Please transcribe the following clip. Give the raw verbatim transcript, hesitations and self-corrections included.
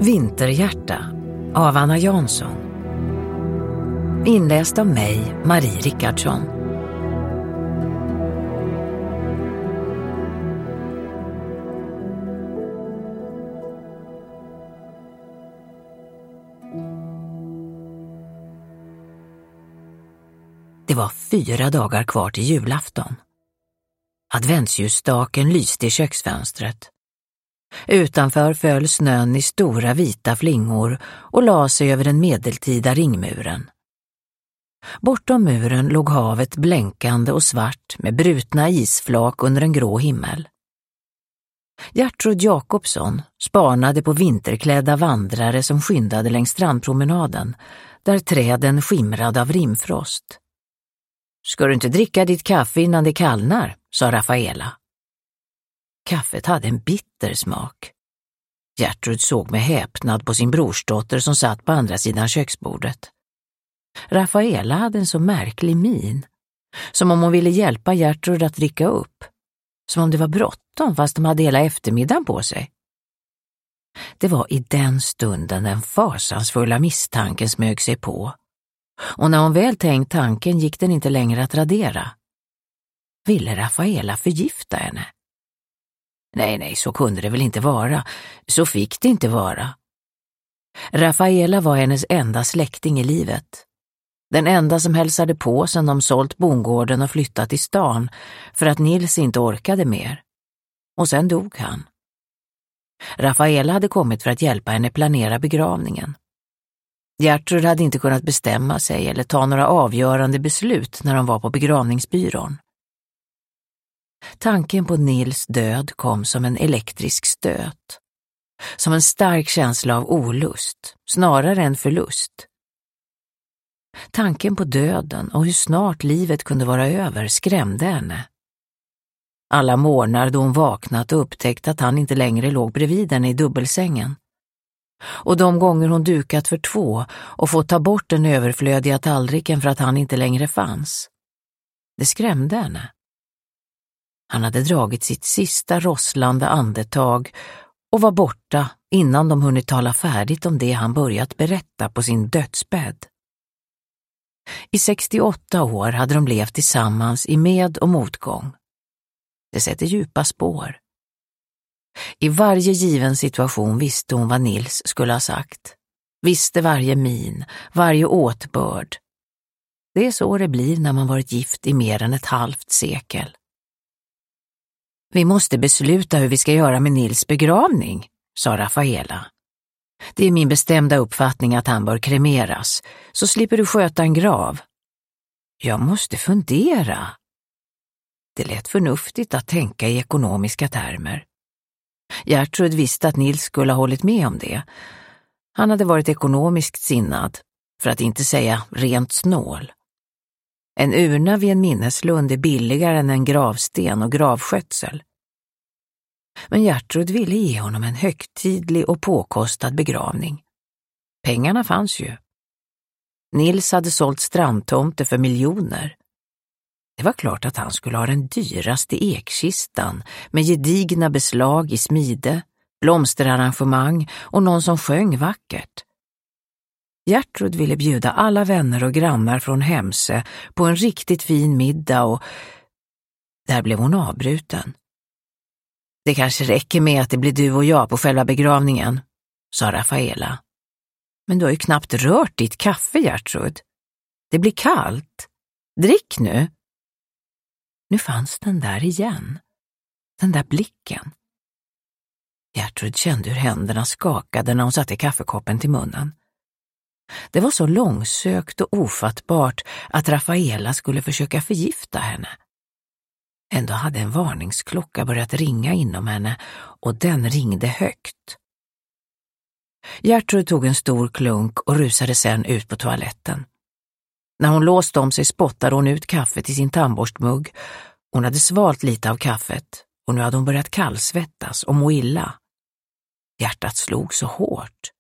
Vinterhjärta av Anna Jansson. Inläst av mig, Marie Rickardsson. Det var fyra dagar kvar till julafton. Adventsljusstaken lyste i köksfönstret. Utanför föll snön i stora vita flingor och la sig över den medeltida ringmuren. Bortom muren låg havet blänkande och svart med brutna isflak under en grå himmel. Gertrud Jakobsson spanade på vinterklädda vandrare som skyndade längs strandpromenaden, där träden skimrade av rimfrost. "Ska du inte dricka ditt kaffe innan det kallnar?" sa Rafaela. Kaffet hade en bitter smak. Gertrud såg med häpnad på sin brorsdotter som satt på andra sidan köksbordet. Rafaela hade en så märklig min, som om hon ville hjälpa Gertrud att dricka upp. Som om det var bråttom fast de hade hela eftermiddagen på sig. Det var i den stunden den fasansfulla misstanken smög sig på. Och när hon väl tänkt tanken gick den inte längre att radera. Ville Rafaela förgifta henne? Nej, nej, så kunde det väl inte vara. Så fick det inte vara. Rafaela var hennes enda släkting i livet. Den enda som hälsade på sedan de sålt bondgården och flyttat till stan för att Nils inte orkade mer. Och sen dog han. Rafaela hade kommit för att hjälpa henne planera begravningen. Gertrud hade inte kunnat bestämma sig eller ta några avgörande beslut när de var på begravningsbyrån. Tanken på Nils död kom som en elektrisk stöt. Som en stark känsla av olust, snarare än förlust. Tanken på döden och hur snart livet kunde vara över skrämde henne. Alla morgnar då hon vaknat och upptäckt att han inte längre låg bredvid henne i dubbelsängen. Och de gånger hon dukat för två och fått ta bort den överflödiga tallriken för att han inte längre fanns. Det skrämde henne. Han hade dragit sitt sista rosslande andetag och var borta innan de hunnit tala färdigt om det han börjat berätta på sin dödsbädd. I sextioåtta år hade de levt tillsammans i med- och motgång. Det sätter djupa spår. I varje given situation visste hon vad Nils skulle ha sagt. Visste varje min, varje åtbörd. Det är så det blir när man varit gift i mer än ett halvt sekel. "Vi måste besluta hur vi ska göra med Nils begravning", sa Rafaela. "Det är min bestämda uppfattning att han bör kremeras, så slipper du sköta en grav." "Jag måste fundera." Det lät förnuftigt att tänka i ekonomiska termer. Gertrud visste att Nils skulle ha hållit med om det. Han hade varit ekonomiskt sinnad, för att inte säga rent snål. En urna vid en minneslund är billigare än en gravsten och gravskötsel. Men Gertrud ville ge honom en högtidlig och påkostad begravning. Pengarna fanns ju. Nils hade sålt strandtomter för miljoner. Det var klart att han skulle ha den dyraste ekkistan med gedigna beslag i smide, blomsterarrangemang och någon som sjöng vackert. Gertrud ville bjuda alla vänner och grannar från Hemse på en riktigt fin middag och där blev hon avbruten. "Det kanske räcker med att det blir du och jag på själva begravningen", sa Rafaela. "Men du har ju knappt rört ditt kaffe, Gertrud. Det blir kallt. Drick nu." Nu fanns den där igen. Den där blicken. Gertrud kände hur händerna skakade när hon satte kaffekoppen till munnen. Det var så långsökt och ofattbart att Rafaela skulle försöka förgifta henne. Ändå hade en varningsklocka börjat ringa inom henne och den ringde högt. Gertrud tog en stor klunk och rusade sedan ut på toaletten. När hon låste om sig spottade hon ut kaffet i sin tandborstmugg. Hon hade svalt lite av kaffet och nu hade hon börjat kallsvettas och må illa. Hjärtat slog så hårt.